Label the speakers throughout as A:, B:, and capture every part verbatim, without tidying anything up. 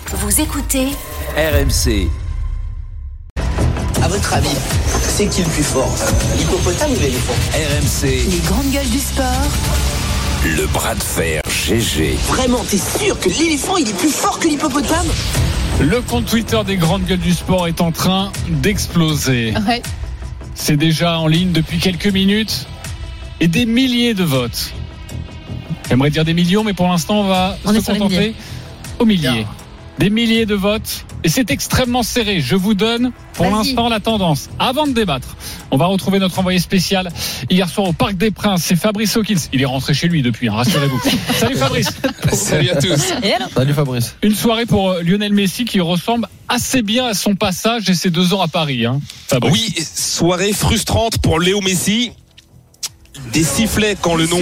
A: Vous écoutez
B: R M C.
C: À votre avis, c'est qui le plus fort, l'hippopotame ou l'éléphant?
B: R M C.
A: les grandes gueules du sport.
B: Le bras de fer G G.
C: Vraiment, t'es sûr que l'éléphant, il est plus fort que l'hippopotame?
D: Le compte Twitter des grandes gueules du sport est en train d'exploser.
E: Ouais.
D: C'est déjà en ligne depuis quelques minutes et des milliers de votes. J'aimerais dire des millions, mais pour l'instant, on va
E: On
D: se
E: est sur les
D: contenter
E: milliers.
D: aux milliers. Des milliers de votes et c'est extrêmement serré. Je vous donne pour
E: Vas-y.
D: l'instant la tendance. Avant de débattre, on va retrouver notre envoyé spécial hier soir au Parc des Princes. C'est Fabrice Hawkins. Il est rentré chez lui depuis, hein, rassurez-vous. Salut Fabrice.
F: Salut à tous.
E: Et alors ?
F: Salut Fabrice.
D: Une soirée pour euh, Lionel Messi qui ressemble assez bien à son passage et ses deux ans à Paris. Hein, Fabrice.
F: Oui, soirée frustrante pour Léo Messi. Des sifflets quand le nom...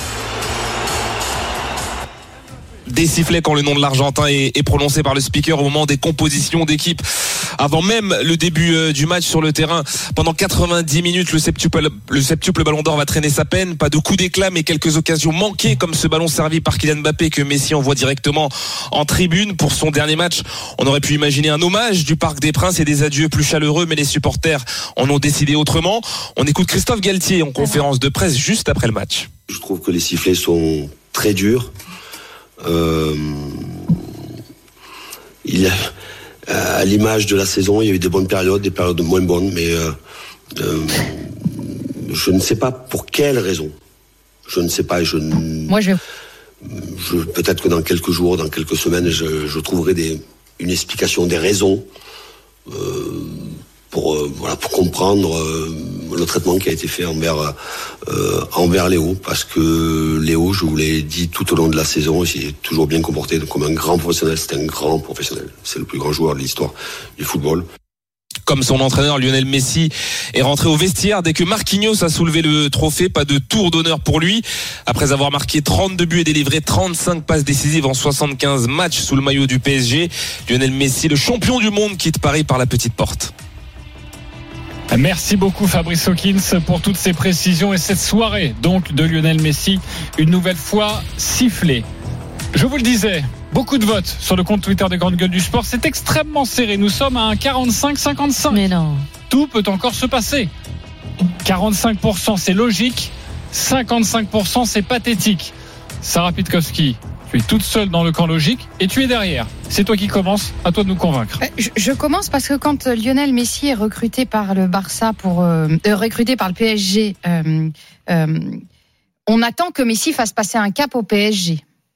F: Des sifflets quand le nom de l'Argentin est, est prononcé par le speaker au moment des compositions d'équipe. Avant même le début euh, du match sur le terrain, pendant quatre-vingt-dix minutes, le septuple, le septuple ballon d'or va traîner sa peine. Pas de coup d'éclat, mais quelques occasions manquées, comme ce ballon servi par Kylian Mbappé que Messi envoie directement en tribune pour son dernier match. On aurait pu imaginer un hommage du Parc des Princes et des adieux plus chaleureux, mais les supporters en ont décidé autrement. On écoute Christophe Galtier en conférence de presse juste après le match.
G: Je trouve que les sifflets sont très durs. Euh, il a, à l'image de la saison, il y a eu des bonnes périodes, des périodes moins bonnes, mais euh, euh, je ne sais pas pour quelle raison. Je ne sais pas. Je,
E: Moi, je.
G: je peut-être que dans quelques jours, dans quelques semaines, je, je trouverai des, une explication, des raisons euh, pour euh, voilà pour comprendre euh, le traitement qui a été fait envers euh, envers Léo, parce que Léo, je vous l'ai dit tout au long de la saison, il s'est toujours bien comporté comme un grand professionnel. C'est un grand professionnel. C'est le plus grand joueur de l'histoire du football.
F: Comme son entraîneur Lionel Messi est rentré au vestiaire dès que Marquinhos a soulevé le trophée. Pas de tour d'honneur pour lui. Après avoir marqué trente-deux buts et délivré trente-cinq passes décisives en soixante-quinze matchs sous le maillot du P S G, Lionel Messi, le champion du monde, quitte Paris par la petite porte.
D: Merci beaucoup Fabrice Hawkins pour toutes ces précisions et cette soirée donc de Lionel Messi, une nouvelle fois sifflée. Je vous le disais, beaucoup de votes sur le compte Twitter des grandes gueules du sport. C'est extrêmement serré. Nous sommes à un quarante-cinq cinquante-cinq.
E: Mais non.
D: Tout peut encore se passer. quarante-cinq pour cent c'est logique, cinquante-cinq pour cent c'est pathétique. Sarah Pitkowski, tu es toute seule dans le camp logique et tu es derrière. C'est toi qui commences, à toi de nous convaincre.
E: Je, je commence parce que quand Lionel Messi est recruté par le Barça pour euh, euh, recruté par le P S G, euh, euh, on attend que Messi fasse passer un cap au P S G. Ok ?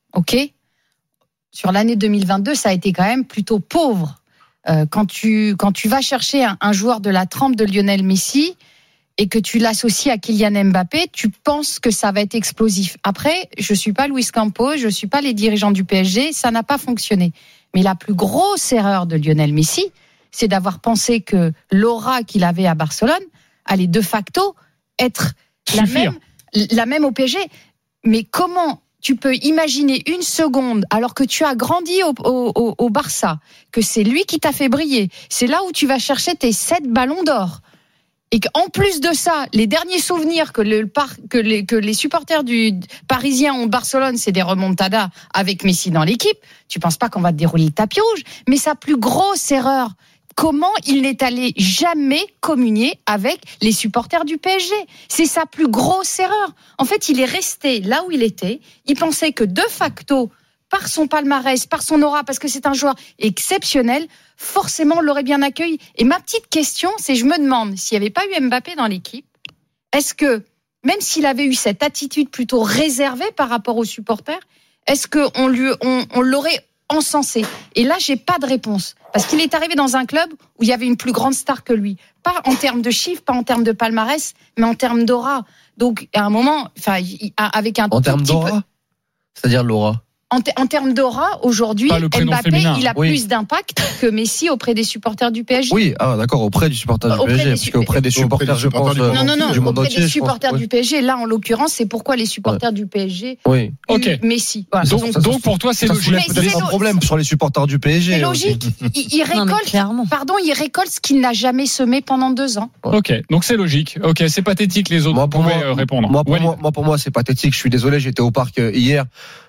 E: Sur l'année deux mille vingt-deux, ça a été quand même plutôt pauvre. Euh, quand tu quand tu vas chercher un, un joueur de la trempe de Lionel Messi et que tu l'associes à Kylian Mbappé, tu penses que ça va être explosif. Après, je suis pas Luis Campos, je suis pas les dirigeants du P S G, ça n'a pas fonctionné. Mais la plus grosse erreur de Lionel Messi, c'est d'avoir pensé que l'aura qu'il avait à Barcelone allait de facto être la
D: Suffire.
E: même, la même au P S G. Mais comment tu peux imaginer une seconde, alors que tu as grandi au, au, au Barça, que c'est lui qui t'a fait briller, c'est là où tu vas chercher tes sept ballons d'or. Et qu'en plus de ça, les derniers souvenirs que, le par, que, les, que les supporters du parisiens ont de Barcelone, c'est des remontadas avec Messi dans l'équipe. Tu penses pas qu'on va te dérouler le tapis rouge? Mais sa plus grosse erreur, comment il n'est allé jamais communier avec les supporters du P S G? C'est sa plus grosse erreur. En fait, il est resté là où il était. Il pensait que de facto, par son palmarès, par son aura, parce que c'est un joueur exceptionnel, forcément on l'aurait bien accueilli. Et ma petite question, c'est je me demande s'il n'y avait pas eu Mbappé dans l'équipe, est-ce que, même s'il avait eu cette attitude plutôt réservée par rapport aux supporters, est-ce qu'on lui, on, on l'aurait encensé? Et là, j'ai pas de réponse. Parce qu'il est arrivé dans un club où il y avait une plus grande star que lui. Pas en termes de chiffres, pas en termes de palmarès, mais en termes d'aura. Donc, à un moment, enfin, avec un
H: En
E: tout
H: termes
E: petit
H: d'aura
E: peu...
H: C'est-à-dire l'aura.
E: En, te, en termes d'aura, aujourd'hui,
D: Pas le prénom
E: Mbappé,
D: féminin.
E: il a
H: Oui.
E: plus d'impact que Messi auprès des supporters du P S G.
H: Oui, ah, d'accord, auprès du supporter du
E: Auprès
H: P S G,
E: des
H: parce
E: su-
H: qu'auprès des supporters, je pense, euh,
E: Non, non, non,
H: du monde
E: auprès
H: entier,
E: des
H: je pense,
E: supporters
H: oui.
E: du P S G. Là, en l'occurrence, c'est pourquoi les supporters du P S G
H: Oui.
D: Ok.
E: eu Messi. Voilà.
D: Donc,
H: ça, ça,
D: donc
H: ça,
D: pour toi, c'est
H: Ça
D: logique.
H: soulève
E: Mais
H: peut-être
E: c'est
H: un
E: lo-
H: problème sur les supporters du P S G.
E: C'est
H: aussi.
E: logique. Il, il
I: Non, mais
E: récolte,
I: clairement.
E: pardon, il récolte ce qu'il n'a jamais semé pendant deux ans.
D: Ok, donc c'est logique. Ok, c'est pathétique. Les autres
H: Moi, pour
D: pouvaient
H: moi,
D: euh, répondre.
H: Moi, pour
D: Walid.
H: moi, moi, pour moi, c'est pathétique. Je suis désolé, j'étais au parc euh, hier.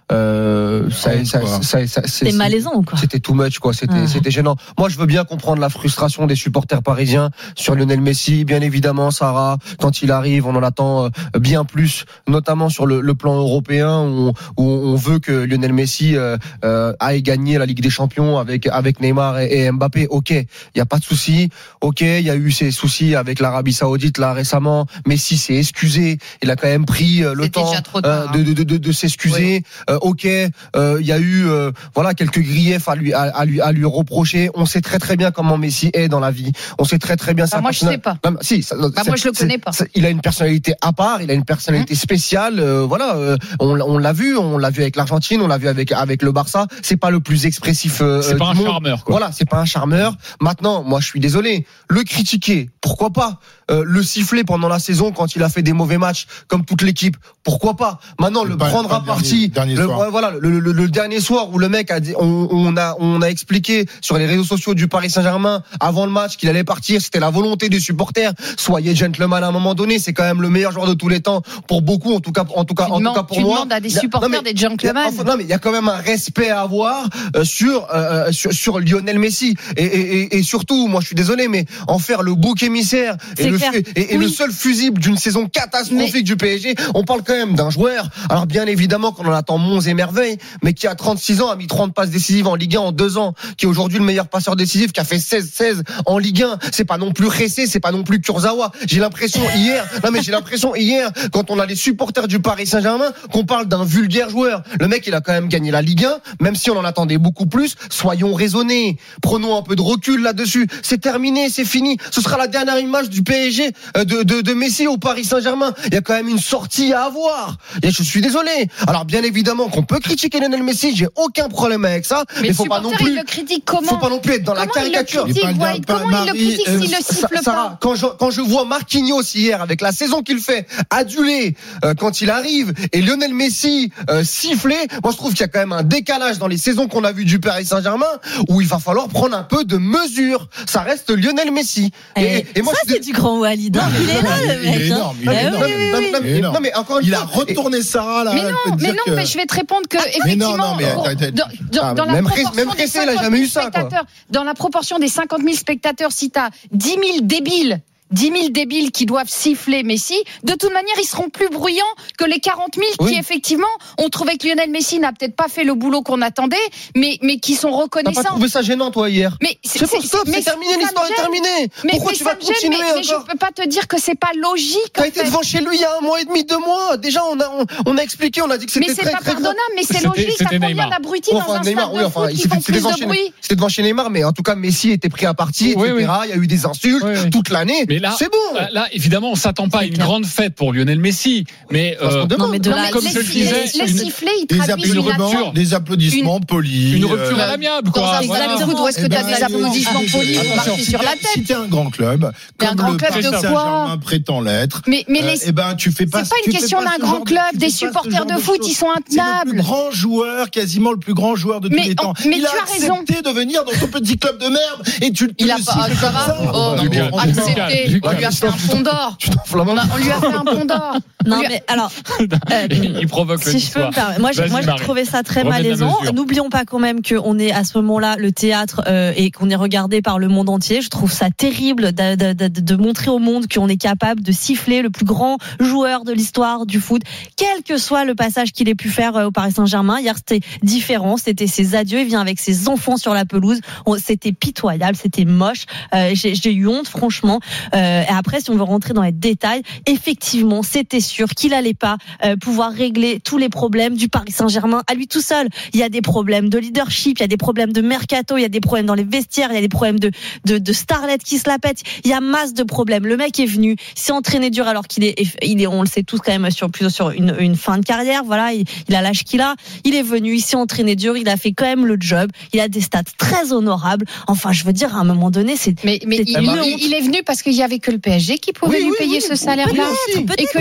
H: Euh, ça,
I: Ah,
H: ça,
I: quoi.
H: ça, ça, ça-
J: C'est malaisant, quoi.
H: C'était too much, quoi. C'était,
J: Ah.
H: c'était gênant. Moi, je veux bien comprendre la frustration des supporters parisiens sur Lionel Messi. Bien évidemment, Sarah, quand il arrive, on en attend euh, bien plus, notamment sur le, le plan européen, où on, où on veut que Lionel Messi euh, euh, aille gagner la Ligue des Champions avec avec Neymar et, et Mbappé. Ok, il y a pas de souci. Ok, il y a eu ces soucis avec l'Arabie Saoudite là récemment. Messi s'est excusé. Il a quand même pris euh, le
E: C'était
H: temps
E: déjà trop
H: euh,
E: tard,
H: de, de, de, de s'excuser. Euh, ok, euh, il y a eu euh, voilà quelques griefs à lui à, à lui à lui reprocher. On sait très très bien comment Messi est dans la vie. On sait très très bien ça.
E: Bah, moi, je sais pas.
H: Non, mais si, ça,
E: Bah,
H: c'est-
E: moi, je le
H: c'est-
E: connais pas.
H: c'est- Il a une personnalité à part. Il a une personnalité spéciale. euh, voilà, euh, on, on l'a vu, on l'a vu avec l'Argentine, on l'a vu avec avec le Barça. C'est pas le plus expressif. Euh,
D: C'est pas
H: du
D: un
H: monde.
D: charmeur, quoi.
H: Voilà, c'est pas un charmeur. Maintenant, moi, je suis désolé. Le critiquer, pourquoi pas. Euh, le siffler pendant la saison quand il a fait des mauvais matchs, comme toute l'équipe, pourquoi pas. Maintenant, le
I: Pas-
H: prendre
I: pas
H: à
I: le
H: partie.
I: dernier- dernier
H: le,
I: soir.
H: ouais, voilà, le, le, le dernier soir où le mec a dit, on, on a, on a expliqué sur les réseaux sociaux du Paris Saint-Germain avant le match qu'il allait partir. C'était la volonté des supporters. Soyez gentleman à un moment donné. C'est quand même le meilleur joueur de tous les temps pour beaucoup, en tout cas, en tout cas,
E: Tu
H: en tout
E: demandes-
H: cas pour
E: tu
H: moi.
E: demandes à des
H: Il y a-
E: supporters
H: non, mais-
E: d'être gentleman.
H: il y a- non mais il y a quand même un respect à avoir euh, sur, euh, sur sur Lionel Messi et, et, et, et surtout, moi je suis désolé, mais en faire le bouc émissaire et,
J: C'est
H: le,
J: clair.
H: et, et
J: Oui.
H: le seul fusible d'une saison catastrophique
E: Mais-
H: du P S G, on parle quand même d'un joueur. Alors bien évidemment qu'on en attend monts et merveilles, mais qui a trente-six ans, a mis trente passes décisives en Ligue un en deux ans, qui est aujourd'hui le meilleur passeur décisif, qui a fait seize seize en Ligue un. C'est pas non plus Ressé, c'est pas non plus Kurzawa. J'ai l'impression hier, non mais j'ai l'impression hier, quand on a les supporters du Paris Saint-Germain, qu'on parle d'un vulgaire joueur. Le mec, il a quand même gagné la Ligue un, même si on en attendait beaucoup plus. Soyons raisonnés, prenons un peu de recul là-dessus. C'est terminé, c'est fini. Ce sera la dernière image du P S G, euh, de, de, de Messi au Paris Saint-Germain. Il y a quand même une sortie à avoir. Et je suis désolé. Alors bien évidemment qu'on peut critiquer Lionel Messi, j'ai aucun problème avec ça.
E: Mais le
H: faut pas non
E: supporter, il
H: plus,
E: le critique comment?
H: faut pas non plus être dans la
E: Comment il le
H: caricature.
E: critique,
I: Il parle
E: White
I: d'un-
E: Comment il le
I: Marie,
E: critique
I: euh,
E: s'il le
H: Sa-
E: siffle
H: Sarah,
E: pas?
H: quand je, quand je vois Marquinhos hier avec la saison qu'il fait, adulé euh, quand il arrive, et Lionel Messi euh, sifflé, moi je trouve qu'il y a quand même un décalage dans les saisons qu'on a vues du Paris Saint-Germain où il va falloir prendre un peu de mesure. Ça reste Lionel Messi.
J: Eh,
H: Et, et moi
J: ça,
H: je suis
J: c'est du grand Walid. hein. Il est là, le
I: Il est
J: mec. hein.
I: énorme, il est
J: Eh oui,
I: énorme.
J: oui, oui,
H: non,
J: oui.
H: non,
I: Il est
H: mais-
I: énorme.
H: non, mais encore une
I: Il a
H: fois,
I: retourné Sarah là.
E: Mais non,
I: elle peut
E: mais
I: dire
E: non,
I: que-
E: mais je vais te répondre que
I: Mais non,
E: effectivement,
I: non, mais
E: bon,
I: attends, attends.
E: dans, dans,
H: Ah,
E: dans la
H: même Ré-
E: proportion
H: même
E: des
H: Ressé, il a
E: cinquante
H: jamais
E: mille
H: eu ça, quoi.
E: spectateurs, dans la proportion des cinquante mille spectateurs, si t'as dix mille débiles. dix mille débiles qui doivent siffler Messi, de toute manière, ils seront plus bruyants que les quarante mille
H: Oui.
E: qui, effectivement, ont trouvé que Lionel Messi n'a peut-être pas fait le boulot qu'on attendait, mais, mais qui sont
H: t'as pas
E: reconnaissants.
H: trouvé ça gênant toi hier?
E: Mais
H: C'est pour stop,
E: mais
H: c'est terminé,
E: ça me
H: l'histoire est
E: gêne.
H: terminée.
E: Mais,
H: Pourquoi
E: mais
H: tu
E: ça
H: vas
E: me gêne,
H: continuer
E: mais, mais je
H: encore?
E: peux pas te dire que c'est pas logique.
H: T'as
E: en
H: été
E: fait.
H: devant chez lui il y a un mois et demi, deux mois. Déjà, on a, on, on a expliqué, on a dit que c'était
E: Mais c'est
H: très,
E: pas
H: très grave.
E: pardonnable, mais c'est
D: C'était-
E: logique. T'as
D: c'était
E: combien
D: Neymar.
E: d'abrutis
H: Oh,
E: dans
H: enfin,
E: un
H: Neymar,
E: stade
H: oui,
E: de
H: enfin,
E: foot
H: il
E: qui
H: c'était
E: font
H: c'était
E: plus
H: devant,
E: de
H: chez,
E: bruit?
H: c'était devant chez Neymar, mais en tout cas, Messi était pris à partie,
D: Oui,
H: et cetera. Il y a eu des insultes
D: Oui, oui.
H: toute l'année.
D: Mais là,
H: c'est bon.
D: là, là, évidemment, on s'attend pas à une
J: clair.
D: grande fête pour Lionel Messi, mais
H: Parce qu'on
D: euh,
H: demande.
J: Non, mais de
E: Non,
J: là,
E: mais
D: comme
E: les,
D: je le
E: les-
D: disais,
E: les
D: une-
E: sifflets, ils
I: Des
E: traduisent une
I: applaudissements,
E: attente.
I: des applaudissements polis.
D: une rupture
I: euh,
D: à l'amiable,
E: Dans
D: quoi.
E: un
D: Voilà.
E: stade de foot, où est-ce que
I: Eh
E: t'as
I: ben,
E: des applaudissements
I: euh,
E: polis pour
I: attention,
E: marquer
I: si
E: sur
I: t'es-
E: la tête?
I: Si t'es un grand club,
E: Mais un
I: comme
E: grand
I: le
E: club
I: Paris
E: de quoi?
I: Saint-Germain prétend l'être,
E: Mais, mais les,
I: euh, eh ben, tu fais pas.
E: c'est pas
I: tu
E: une
I: fais
E: question
I: pas
E: d'un
I: ce
E: grand
I: genre de-
E: club.
I: tu
E: Des
I: fais pas ce
E: supporters
I: genre
E: de foot,
I: choses.
E: ils sont
I: C'est le
E: intenables.
I: plus grand joueur, quasiment le plus grand joueur de tous
E: Mais-
I: les temps.
E: mais
I: il
E: tu
I: a
E: as raison.
I: accepté de venir dans ton petit club de merde et tu tu
E: il a
I: le
E: pas,
I: siffles
E: ça
I: comme
E: va?
I: ça.
E: Oh,
I: Non,
D: Lucas,
I: mais
D: Lucas,
E: accepté.
D: Lucas,
E: On lui a fait un pont d'or.
H: Tu t'en fous la
E: On,
H: main.
E: a- on lui a fait un pont d'or.
J: Non,
E: On lui a-
J: mais alors, euh,
D: il provoque le
J: si je peux me
D: soir.
J: permettre, moi, j'ai,
D: Vas-y,
J: moi, j'ai
D: Marie.
J: trouvé ça très
D: Remets de la
J: malaisant.
D: mesure.
J: N'oublions pas quand même qu'on est à ce moment-là le théâtre euh, et qu'on est regardé par le monde entier. Je trouve ça terrible de, de, de, de montrer au monde qu'on est capable de siffler le plus grand joueur de l'histoire du foot, quel que soit le passage qu'il ait pu faire euh, au Paris Saint-Germain. Hier, c'était différent. C'était ses adieux. Il vient avec ses enfants sur la pelouse. On, c'était pitoyable. C'était moche. Euh, j'ai, j'ai eu honte, franchement. Euh, et après, si on veut rentrer dans les détails, effectivement, c'était sûr qu'il allait pas euh, pouvoir régler tous les problèmes du Paris Saint-Germain à lui tout seul. Il y a des problèmes de leadership, il y a des problèmes de mercato, il y a des problèmes dans les vestiaires, il y a des problèmes de de, de starlet qui se la pètent. Il y a masse de problèmes. Le mec est venu, s'est entraîné dur alors qu'il est, il est, on le sait tous quand même sur plutôt sur une, une fin de carrière. Voilà, il, il a l'âge qu'il a. Il est venu, il s'est entraîné dur, il a fait quand même le job. Il a des stats très honorables. Enfin, je veux dire, à un moment donné, c'est
E: Mais, mais
J: C'est
E: il,
J: une
E: il-
J: honte.
E: il est venu parce qu'il y avait que le P S G qui pouvait
H: Oui,
E: lui
H: oui,
E: payer
H: oui,
E: ce salaire-là
H: peut-être,
E: et que
J: peut-être
E: les
J: ça.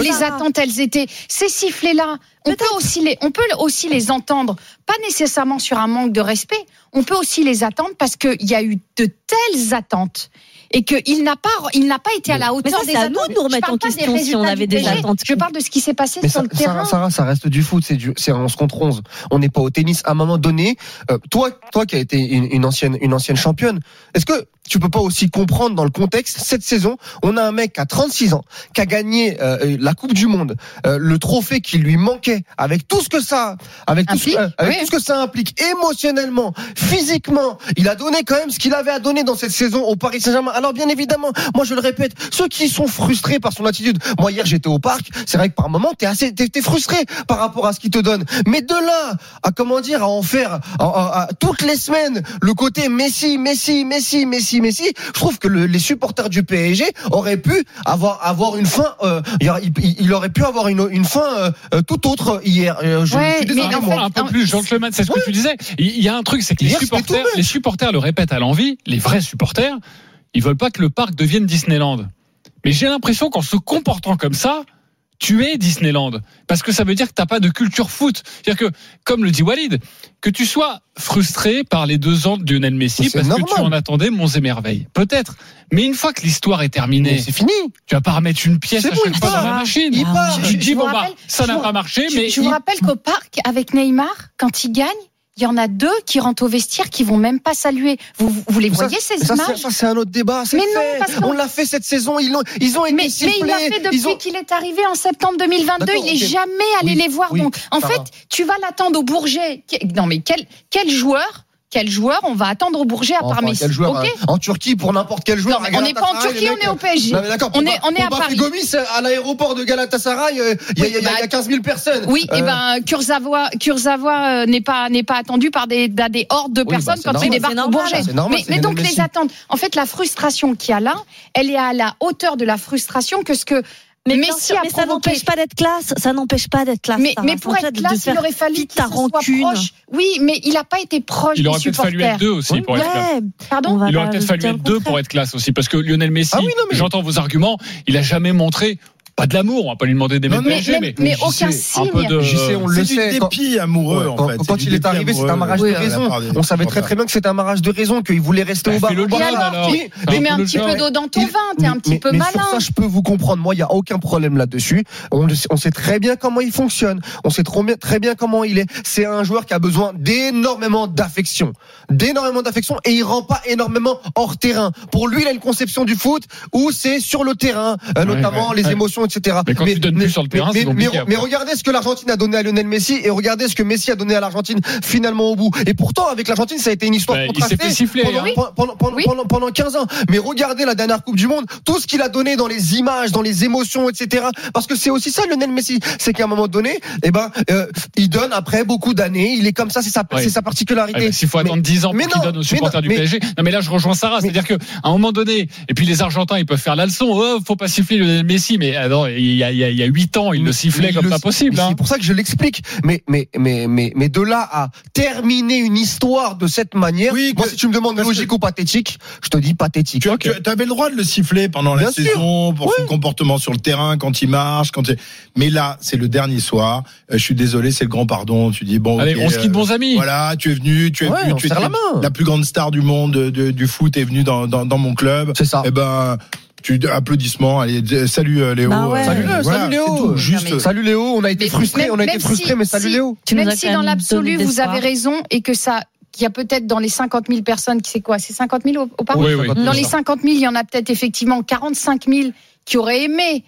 E: attentes, elles étaient ces sifflets-là. On peut aussi les, on peut aussi les entendre, pas nécessairement sur un manque de respect. On peut aussi les attendre parce qu'il y a eu de telles attentes. Et qu'il n'a pas, il n'a pas été à la hauteur
J: ça,
E: des
J: c'est à
E: attentes.
J: nous de nous remettre en question si on avait des attentes.
E: Je parle de ce qui s'est passé
H: Mais
E: sur
H: ça,
E: le terrain.
H: Sarah, Sarah, ça reste du foot, c'est du, c'est un onze contre onze. On n'est pas au tennis. À un moment donné, euh, toi, toi qui as été une, une ancienne, une ancienne championne, est-ce que tu peux pas aussi comprendre dans le contexte cette saison, on a un mec qui a trente-six ans, qui a gagné euh, la Coupe du Monde, euh, le trophée qui lui manquait, avec tout ce que ça, avec tout, ce, euh, avec
E: oui.
H: tout ce que ça implique, émotionnellement, physiquement, il a donné quand même ce qu'il avait à donner dans cette saison au Paris Saint-Germain. Alors bien évidemment, moi je le répète, ceux qui sont frustrés par son attitude, moi hier j'étais au parc, c'est vrai que par moment t'es assez, t'es, t'es frustré par rapport à ce qu'il te donne, mais de là à comment dire, à en faire à, à, à, toutes les semaines le côté Messi, Messi, Messi, Messi, Messi, je trouve que le, les supporters du P S G auraient pu avoir avoir une fin, euh, il, il aurait pu avoir une, une fin euh, tout autre hier. Euh, je,
E: Ouais,
H: je suis désolé,
E: mais en
H: moi.
E: fait,
D: un peu plus gentleman, c'est ce que
H: Ouais.
D: tu disais. Il y a un truc, c'est que les
H: Hier, c'était
D: supporters,
H: tout bête.
D: les supporters le répètent à l'envi, les vrais supporters, ils veulent pas que le parc devienne Disneyland. Mais j'ai l'impression qu'en se comportant comme ça, tu es Disneyland. Parce que ça veut dire que t'as pas de culture foot. C'est-à-dire que, comme le dit Walid, que tu sois frustré par les deux ans de Lionel Messi
H: C'est
D: parce
H: normal.
D: que tu en attendais monts et merveilles. Peut-être. Mais une fois que l'histoire est terminée,
H: Mais c'est fini.
D: tu vas pas remettre une pièce
H: C'est
D: à
H: bon,
D: chaque
H: il
D: fois
H: part.
D: dans la machine.
H: Il part.
D: Tu te dis,
E: Je
D: bon
E: vous
D: bah,
E: rappelle-
D: ça n'a
E: je vous-
D: pas marché,
E: Je,
D: mais
E: je vous
D: il-
E: rappelle qu'au parc, avec Neymar, quand il gagne, il y en a deux qui rentrent au vestiaire qui vont même pas saluer. Vous, vous les
H: Ça,
E: voyez ces
H: ça,
E: images
H: c'est, ça, c'est un autre débat. C'est
E: Mais non,
H: fait.
E: parce qu'on-
H: on l'a fait cette saison. Ils ont, ils ont été
E: mais, mais
H: sifflés.
E: il l'a fait depuis
H: ils ont...
E: qu'il est arrivé en septembre deux mille vingt-deux.
H: D'accord,
E: Il est
H: ok.
E: jamais allé
H: Oui,
E: les voir.
H: oui,
E: Donc, en
H: ça
E: fait,
H: va.
E: tu vas l'attendre au Bourget. Non, mais quel, quel joueur, quel joueur on va attendre au Bourget à part
H: Enfin,
E: Messi?
H: quel joueur,
E: Ok.
H: hein, en Turquie pour n'importe quel joueur.
E: Non, mais on n'est pas en Turquie, on est au P S G.
H: Non, mais d'accord,
E: On
H: pour
E: est,
H: pas-
E: on est à
H: pour pas
E: Paris.
H: Gomis, à l'aéroport de Galatasaray, euh, il y a- il y a- il y a quinze mille personnes.
E: Oui,
H: Euh,
E: et ben Kurzawa, Kurzawa euh, n'est pas n'est pas attendu par des par des hordes de
H: Oui, bah,
E: personnes
H: c'est
E: quand
H: normal,
E: il débarque
J: c'est
E: au
J: normal.
E: Bourget.
H: C'est normal,
E: mais
H: c'est
E: mais donc
H: Lionel
E: les
H: Messi.
E: attentes, en fait, la frustration qu'il y a là, elle est à la hauteur de la frustration que ce que
J: Mais, bien
E: Messi
J: sûr,
E: a
J: mais ça
E: provoqué.
J: n'empêche pas d'être classe. Ça n'empêche pas d'être classe.
E: Mais,
J: Sarah.
E: mais pour
J: Franchement,
E: être
J: de
E: classe,
J: faire
E: il aurait fallu
J: toute
E: qu'il
J: ta
E: se soit
J: rancune.
E: proche. Oui, mais il n'a pas été proche
D: il
E: des
D: aurait peut-être fallu
E: supporters.
D: être deux aussi pour être classe.
J: Ouais,
E: Pardon
J: on va
D: Il aurait
J: pas
D: peut-être fallu
J: dire
D: être
J: le
D: deux
J: contraire.
D: pour être classe aussi, parce que Lionel Messi,
H: Ah oui, non, mais-
D: j'entends vos arguments, il a jamais montré, pas de l'amour, on va pas lui demander d'aimer
I: Non,
D: le
I: mais-
D: P S G,
E: mais,
D: mais,
E: mais, mais
H: j'y
E: aucun
H: sais,
D: un peu
E: signe.
D: de...
H: J'y sais, on le
I: C'est
H: sait.
I: du
H: quand-
I: dépit amoureux,
H: Ouais,
I: en
H: quand,
I: fait.
H: quand
I: C'est
H: il
I: du
H: est arrivé,
I: dépit
H: c'était un
I: amoureux,
H: mariage
I: euh,
H: de
I: la
H: raison.
I: part des
H: On savait très
I: supporters.
H: très bien que c'était un mariage de raison, qu'il voulait rester
D: Bah,
H: au bar.
D: fais le
H: au bar.
D: jeune, alors.
H: Oui,
D: Fais
E: Tu
D: un
E: mets
D: peu
E: un
D: le
E: petit
D: jeu.
E: peu d'eau dans ton
H: Il-
E: vin, t'es un
H: mais-
E: petit
H: mais-
E: peu
H: mais
E: malin.
H: sur ça, je peux vous comprendre. Moi, il y a aucun problème là-dessus. On, le sait- on sait très bien comment il fonctionne. On sait trop bien, très bien comment il est. C'est un joueur qui a besoin d'énormément d'affection, d'énormément d'affection, et il rend pas énormément hors terrain. Pour lui, il a une conception du foot où c'est sur le terrain, euh,
D: Ouais,
H: notamment
D: ouais,
H: les
D: ouais.
H: émotions, et cetera.
D: Mais quand tu donnes plus sur le terrain,
H: mais,
D: c'est compliqué
H: mais,
D: après.
H: mais regardez ce que l'Argentine a donné à Lionel Messi et regardez ce que Messi a donné à l'Argentine finalement au bout. Et pourtant, avec l'Argentine, ça a été une histoire
D: Bah, il
H: contrastée
D: s'est fait siffler,
H: pendant,
D: hein.
H: pendant, pendant, pendant,
E: Oui.
H: pendant, pendant quinze ans. Mais regardez la dernière Coupe du Monde, tout ce qu'il a donné dans les images, dans les émotions, et cetera. Parce que c'est aussi ça, Lionel Messi, c'est qu'à un moment donné, eh ben, euh, il donne après beaucoup d'années. Il est comme ça, c'est sa,
D: Ouais.
H: c'est sa particularité.
D: Ah bah, s'il faut
H: Mais-
D: attendre dix ans
H: mais
D: pour qu'il
H: non,
D: donne aux
H: mais
D: supporters
H: non,
D: du
H: mais-
D: P S G. Non, mais là, je rejoins Sarah.
H: Mais-
D: C'est-à-dire qu'à un moment donné, et puis les Argentins, ils peuvent faire la leçon. Oh, faut pas siffler Lionel Messi. Mais alors, il y a, il y a, il y a huit ans, ils le sifflaient
H: Mais
D: comme
H: il
D: pas
H: le-
D: possible.
H: mais
D: Hein.
H: C'est pour ça que je l'explique. Mais, mais, mais, mais, mais de là à terminer une histoire de cette manière,
I: Oui,
H: moi,
I: que-
H: si tu me demandes
I: parce
H: logique
I: que-
H: ou pathétique, je te dis pathétique.
I: Tu, avais le droit de le siffler pendant la
H: Bien sûr.
I: saison, pour
H: Oui.
I: son comportement sur le terrain, quand il marche, quand il... mais là, c'est le dernier soir. Euh, je suis désolé, c'est le grand pardon. Tu dis bon,
D: Allez,
I: ok,
D: on se quitte,
I: euh,
D: bons amis.
I: Voilà, tu es venu, tu es
H: Ouais,
I: venu,
H: on
I: tu es
H: serre la main.
I: la plus grande star du monde de- de- du foot est venue dans, dans, dans mon club.
H: C'est ça.
I: Eh ben, tu applaudissements. Allez, d- salut euh, Léo.
J: Bah ouais.
H: Salut,
I: Euh, voilà,
H: salut Léo.
I: c'est tout,
H: Non,
I: juste.
E: mais-
H: Salut Léo, on a été
E: Mais-
H: frustrés, on a
E: même
H: été
E: si-
H: frustrés, mais salut
E: si-
H: Léo.
J: Tu nous
E: Même
J: as
E: si
J: quand
E: dans
J: même
E: l'absolu,
J: donné
E: vous
J: d'espoir.
E: avez raison et que ça, qu'il y a peut-être dans les cinquante mille personnes, qui c'est quoi? C'est cinquante mille au, au parc?
D: Oui, oui.
E: Dans les cinquante mille, il y en a peut-être effectivement quarante-cinq mille qui auraient aimé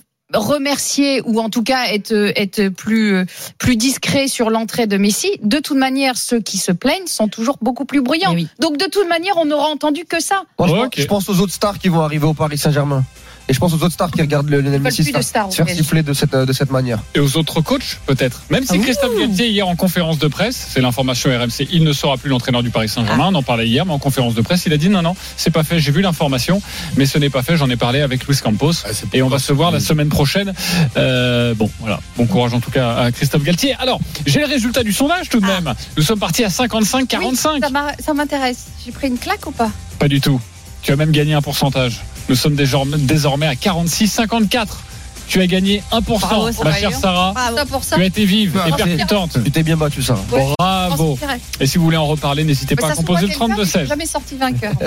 E: remercier ou en tout cas être être plus plus discret sur l'entrée de Messi. De toute manière, ceux qui se plaignent sont toujours beaucoup plus bruyants.
J: Eh oui.
E: Donc de toute manière, on n'aura entendu que ça.
H: Moi, je,
D: Ok.
H: pense, je pense aux autres stars qui vont arriver au Paris Saint-Germain. Et je pense aux autres stars qui regardent le Lionel
E: veulent
H: Messi
E: plus de
H: se
E: stars au
H: faire
E: P S G.
H: siffler de cette, de cette manière.
D: Et aux autres coachs, peut-être. Même si
J: Ah,
D: Christophe
J: ouh.
D: Galtier, hier en conférence de presse, c'est l'information R M C, il ne sera plus l'entraîneur du Paris Saint-Germain.
J: Ah.
D: On en parlait hier, mais en conférence de presse, il a dit non, non, c'est pas fait. J'ai vu l'information, mais ce n'est pas fait. J'en ai parlé avec Luis Campos.
I: Ah, c'est
D: Et on
I: pas
D: va se voir la
I: possible.
D: semaine prochaine. Euh, bon, voilà. Bon courage en tout cas à Christophe Galtier. Alors, j'ai le résultat du sondage tout de même. Nous sommes partis à cinquante-cinq quarante-cinq.
E: Oui, ça m'a- ça m'intéresse. J'ai pris une claque ou pas?
D: Pas du tout. Tu as même gagné un pourcentage. Nous sommes désormais, désormais à quarante-six cinquante-quatre. Tu as gagné un pour cent,
E: Bravo,
D: ma
E: Sarah.
D: chère Sarah.
E: Ça pour ça.
D: Tu as été vive et
H: Ah,
D: percutante.
H: Tu t'es bien battu, ça.
E: Ouais.
D: Bravo.
E: Je pense que c'est vrai.
D: Et si vous voulez en reparler, n'hésitez
E: Mais
D: pas à
E: ça se
D: composer
E: voit
D: le
E: quelqu'un qui
D: trente-deux
E: n'est
D: seize.
E: jamais sorti vainqueur.